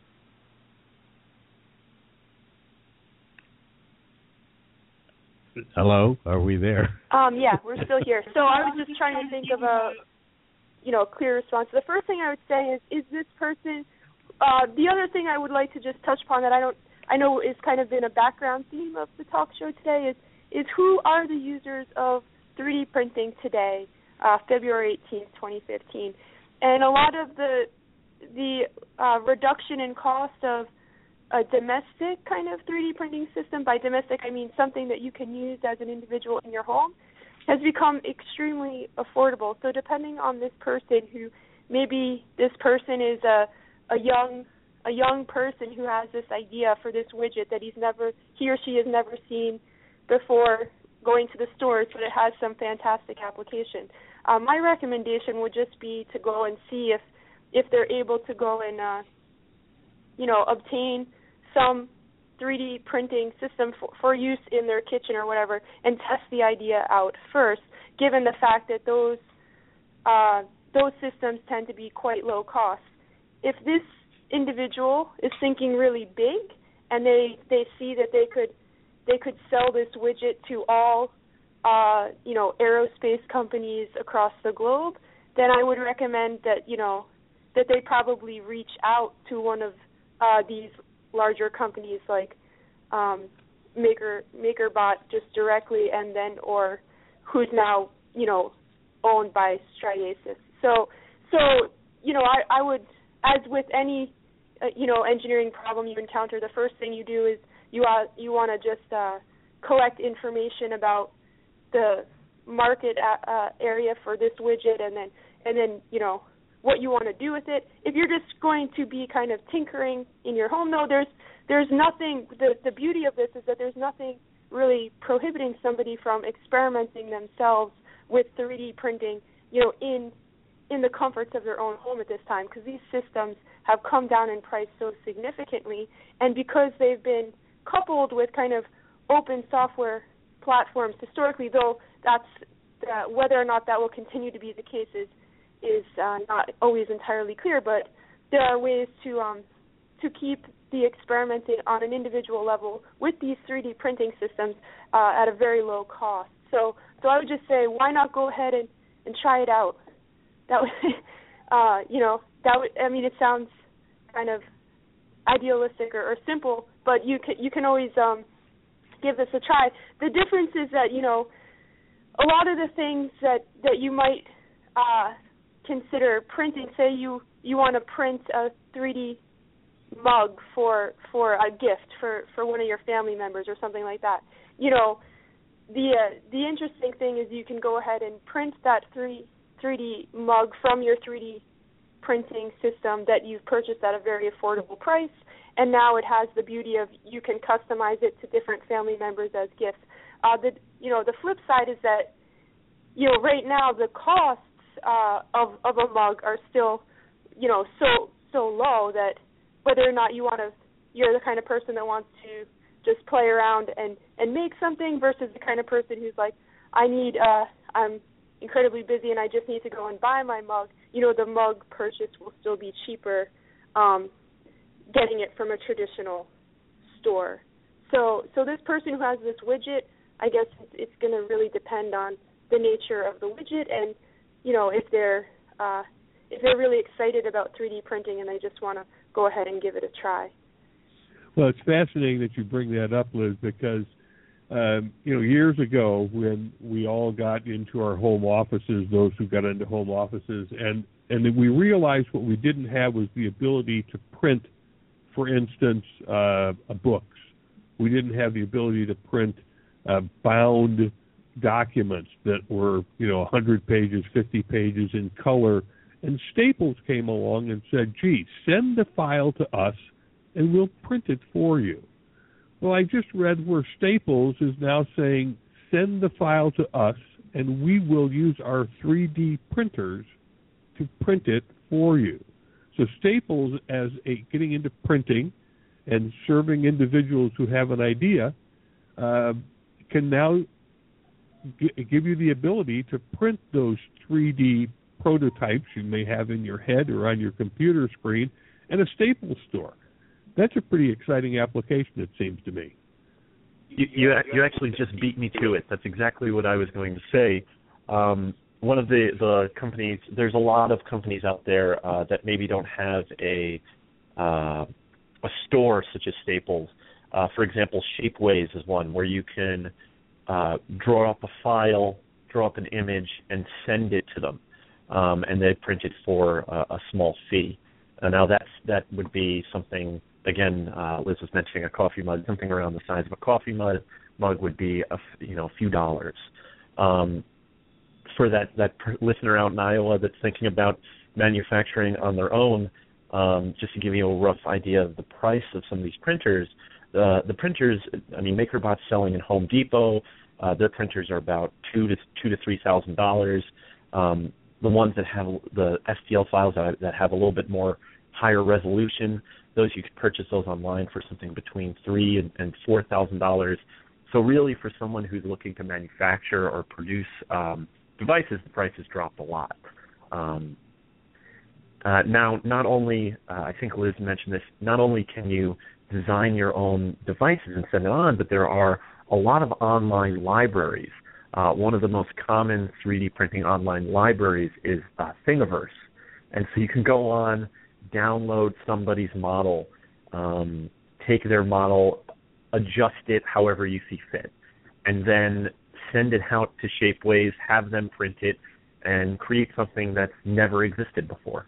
Hello, are we there? Um, yeah, we're still here. So I was just trying to think of a, you know, clear response. The first thing I would say is, is this person? Uh, the other thing I would like to just touch upon that I don't, I know is kind of been a background theme of the talk show today is, is who are the users of three D printing today, uh, February eighteenth, twenty fifteen, and a lot of the the uh, reduction in cost of a domestic kind of three D printing system. By domestic, I mean something that you can use as an individual in your home, has become extremely affordable. So depending on this person, who maybe this person is a a young a young person who has this idea for this widget that he's never he or she has never seen before going to the stores, but it has some fantastic application. Uh, my recommendation would just be to go and see if if they're able to go and uh, you know obtain some three D printing system for, for use in their kitchen or whatever, and test the idea out first, given the fact that those uh, those systems tend to be quite low cost. If this individual is thinking really big and they, they see that they could they could sell this widget to all uh, you know aerospace companies across the globe, then I would recommend that you know that they probably reach out to one of uh, these larger companies like um, Maker MakerBot just directly, and then or who's now you know owned by Striasis. So so you know I, I would, as with any uh, you know engineering problem you encounter, the first thing you do is you uh, you want to just uh, collect information about the market uh, area for this widget, and then and then you know what you want to do with it. If you're just going to be kind of tinkering in your home, though, there's there's nothing. The the beauty of this is that there's nothing really prohibiting somebody from experimenting themselves with three D printing, you know, in in the comforts of their own home at this time, because these systems have come down in price so significantly, and because they've been coupled with kind of open software platforms historically, though that's uh, whether or not that will continue to be the case is is uh, not always entirely clear, but there are ways to um, to keep the experimenting on an individual level with these three D printing systems uh, at a very low cost. So so I would just say, why not go ahead and, and try it out? That would, uh, you know, that would, I mean, it sounds kind of idealistic or, or simple, but you can, you can always um, give this a try. The difference is that, you know, a lot of the things that, that you might uh, consider printing, say you, you want to print a three D mug for for a gift for, for one of your family members or something like that. You know, the uh, the interesting thing is you can go ahead and print that three D mug from your three D printing system that you've purchased at a very affordable price, and now it has the beauty of you can customize it to different family members as gifts. Uh, the you know the flip side is that you know right now the costs uh, of of a mug are still you know so so low that whether or not you want to, you're the kind of person that wants to just play around and, and make something versus the kind of person who's like, I need, uh, I'm incredibly busy and I just need to go and buy my mug. You know, the mug purchase will still be cheaper um, getting it from a traditional store. So, so this person who has this widget, I guess it's going to really depend on the nature of the widget and, you know, if they're uh, if they're really excited about three D printing and they just want to go ahead and give it a try. Well, it's fascinating that you bring that up, Liz, because, um, you know, years ago when we all got into our home offices, those who got into home offices, and, and then we realized what we didn't have was the ability to print, for instance, uh, books. We didn't have the ability to print uh, bound documents that were, you know, one hundred pages, fifty pages in color. And Staples came along and said, gee, send the file to us and we'll print it for you. Well, I just read where Staples is now saying, send the file to us and we will use our three D printers to print it for you. So Staples, as a getting into printing and serving individuals who have an idea, uh, can now g- give you the ability to print those three D prototypes you may have in your head or on your computer screen at a Staples store. That's a pretty exciting application, it seems to me. You, you, you actually just beat me to it. That's exactly what I was going to say. Um, one of the, the companies, there's a lot of companies out there uh, that maybe don't have a uh, a store such as Staples. Uh, for example, Shapeways is one where you can uh, draw up a file, draw up an image, and send it to them, um, and they print it for a, a small fee. Uh, now that's that would be something. Again, uh, Liz was mentioning a coffee mug. Something around the size of a coffee mug mug would be a you know a few dollars. Um, for that that listener out in Iowa that's thinking about manufacturing on their own, um, just to give you a rough idea of the price of some of these printers, uh, the printers, I mean, MakerBot's selling in Home Depot. Uh, their printers are about two to two to three thousand dollars. Um, the ones that have the S T L files that, that have a little bit more higher resolution, those you can purchase those online for something between three and, and four thousand dollars. So really, for someone who's looking to manufacture or produce um, devices, the prices dropped a lot. Um, uh, now, not only uh, I think Liz mentioned this. Not only can you design your own devices and send it on, but there are a lot of online libraries. Uh, one of the most common three D printing online libraries is uh, Thingiverse, and so you can go on, download somebody's model, um, take their model, adjust it however you see fit, and then send it out to Shapeways, have them print it, and create something that's never existed before.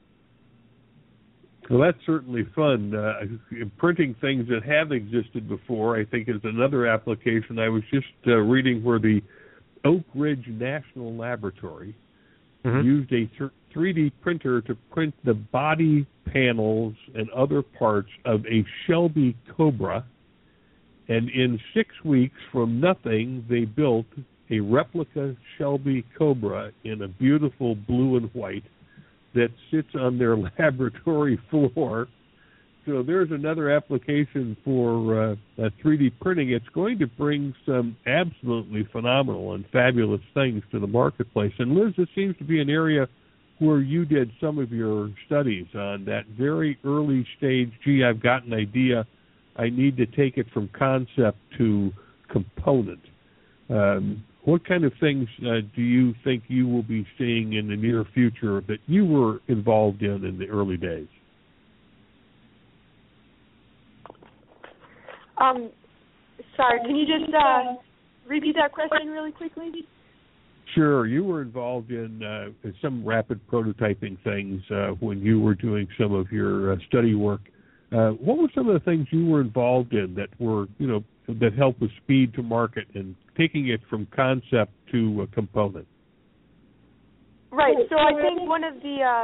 Well, that's certainly fun. Uh, printing things that have existed before, I think, is another application. I was just uh, reading where the Oak Ridge National Laboratory mm-hmm. used a th- three D printer to print the body panels and other parts of a Shelby Cobra, and in six weeks from nothing, they built a replica Shelby Cobra in a beautiful blue and white that sits on their laboratory floor. So there's another application for uh, three D printing. It's going to bring some absolutely phenomenal and fabulous things to the marketplace. And Liz, this seems to be an area where you did some of your studies on that very early stage, gee, I've got an idea, I need to take it from concept to component. Um, what kind of things uh, do you think you will be seeing in the near future that you were involved in in the early days? Um, sorry, can you just uh, repeat that question really quickly? Sure. You were involved in uh, some rapid prototyping things uh, when you were doing some of your uh, study work. Uh, what were some of the things you were involved in that were, you know, that helped with speed to market and taking it from concept to a component? Right. So I think one of the,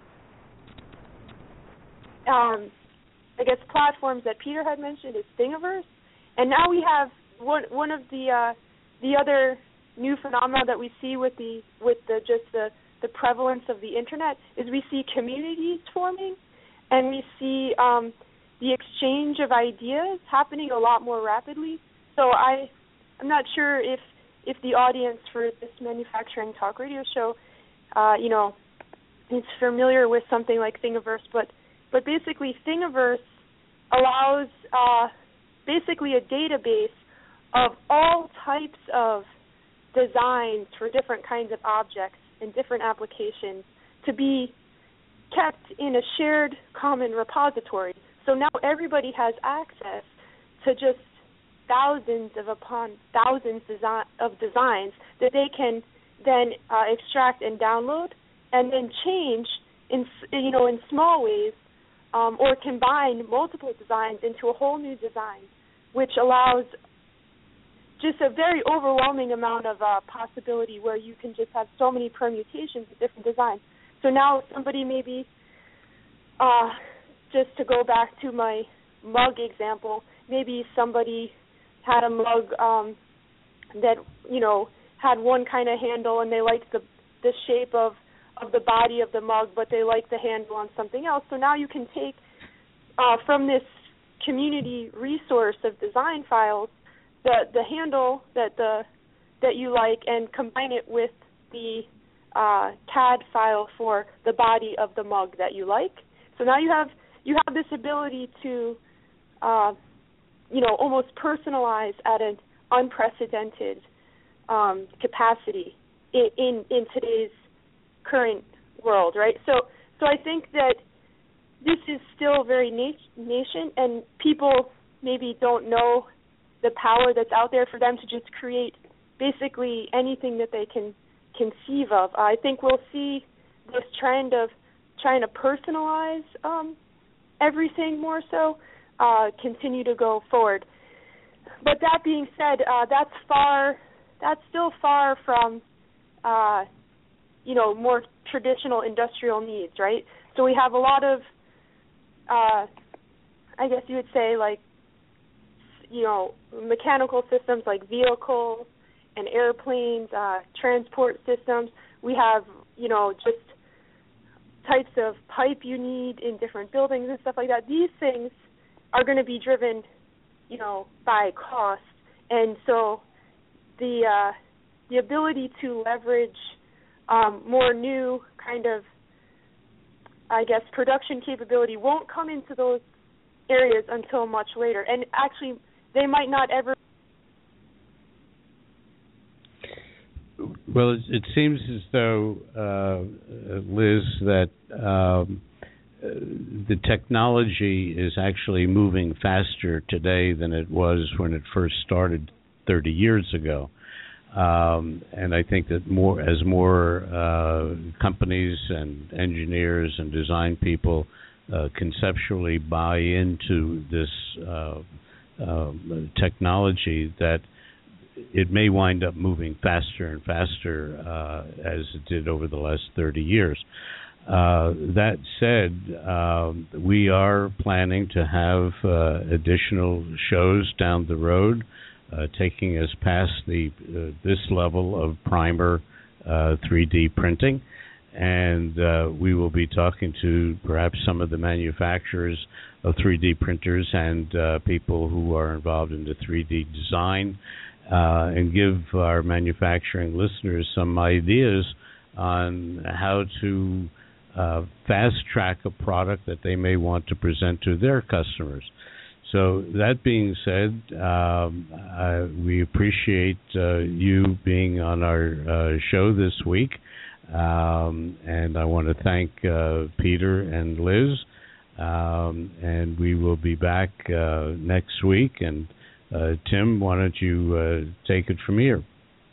uh, um, I guess, platforms that Peter had mentioned is Thingiverse, and now we have one one of the uh, the other new phenomena that we see with the with the just the, the prevalence of the internet is we see communities forming, and we see um, the exchange of ideas happening a lot more rapidly. So I I'm not sure if if the audience for this Manufacturing Talk Radio show, uh, you know, is familiar with something like Thingiverse, but but basically Thingiverse allows uh, basically a database of all types of designs for different kinds of objects and different applications to be kept in a shared common repository. So now everybody has access to just thousands of upon thousands desi- of designs that they can then uh, extract and download and then change in you know in small ways um, or combine multiple designs into a whole new design, which allows just a very overwhelming amount of uh, possibility where you can just have so many permutations of different designs. So now somebody maybe, uh, just to go back to my mug example, maybe somebody had a mug um, that, you know, had one kind of handle and they liked the the shape of, of the body of the mug, but they liked the handle on something else. So now you can take uh, from this community resource of design files the the handle that the that you like and combine it with the uh, C A D file for the body of the mug that you like. So now you have you have this ability to, uh, you know, almost personalize at an unprecedented um, capacity in, in in today's current world, right? So so I think that this is still very nascent, and people maybe don't know the power that's out there for them to just create basically anything that they can conceive of. I think we'll see this trend of trying to personalize um, everything more so uh, continue to go forward. But that being said, uh, that's far, that's still far from, uh, you know, more traditional industrial needs, right? So we have a lot of, uh, I guess you would say, like, you know, mechanical systems like vehicles and airplanes, uh, transport systems. We have, you know, just types of pipe you need in different buildings and stuff like that. These things are going to be driven, you know, by cost. And so the uh, the ability to leverage um, more new kind of, I guess, production capability won't come into those areas until much later. And actually, they might not ever. Well, it, it seems as though, uh, Liz, that um, the technology is actually moving faster today than it was when it first started thirty years ago. Um, and I think that more as more uh, companies and engineers and design people uh, conceptually buy into this uh, uh, technology, that it may wind up moving faster and faster uh, as it did over the last thirty years. Uh, that said, um, we are planning to have uh, additional shows down the road, uh, taking us past the uh, this level of primer uh, three D printing, and uh, we will be talking to perhaps some of the manufacturers of three D printers and uh, people who are involved in the three D design, uh, and give our manufacturing listeners some ideas on how to uh, fast-track a product that they may want to present to their customers. So that being said, um, I, we appreciate uh, you being on our uh, show this week, um, and I want to thank uh, Peter and Liz, um, and we will be back uh, next week. And uh, Tim, why don't you uh, take it from here?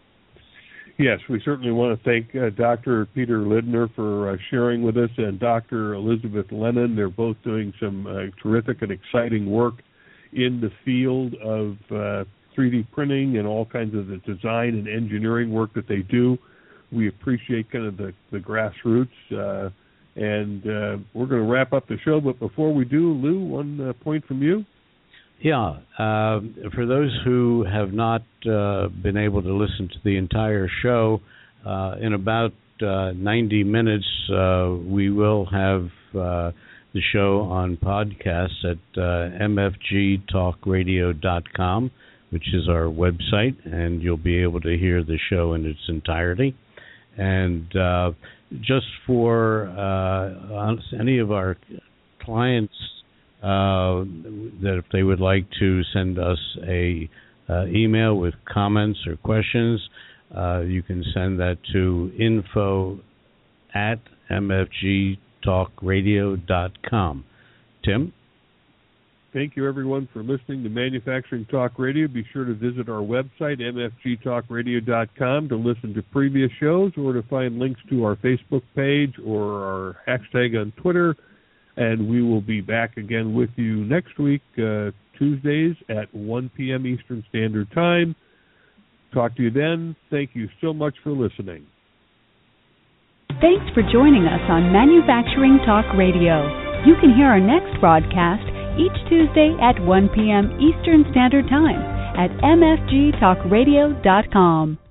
Yes, we certainly want to thank uh, Doctor Peter Lindner for uh, sharing with us, and Doctor Elizabeth Lennon. They're both doing some uh, terrific and exciting work in the field of uh, three D printing and all kinds of the design and engineering work that they do. We appreciate kind of the, the grassroots, uh, and uh, we're going to wrap up the show. But before we do, Lou, one uh, point from you. Yeah, uh, for those who have not uh, been able to listen to the entire show, uh, in about uh, ninety minutes, uh, we will have uh, the show on podcasts at uh, m f g talk radio dot com, which is our website, and you'll be able to hear the show in its entirety. And uh, just for uh, any of our clients, Uh, that if they would like to send us a uh, email with comments or questions, uh, you can send that to info at m f g talk radio dot com. Tim? Thank you, everyone, for listening to Manufacturing Talk Radio. Be sure to visit our website, m f g talk radio dot com, to listen to previous shows or to find links to our Facebook page or our hashtag on Twitter. And we will be back again with you next week, uh, Tuesdays at one p.m. Eastern Standard Time. Talk to you then. Thank you so much for listening. Thanks for joining us on Manufacturing Talk Radio. You can hear our next broadcast each Tuesday at one p.m. Eastern Standard Time at m f g talk radio dot com.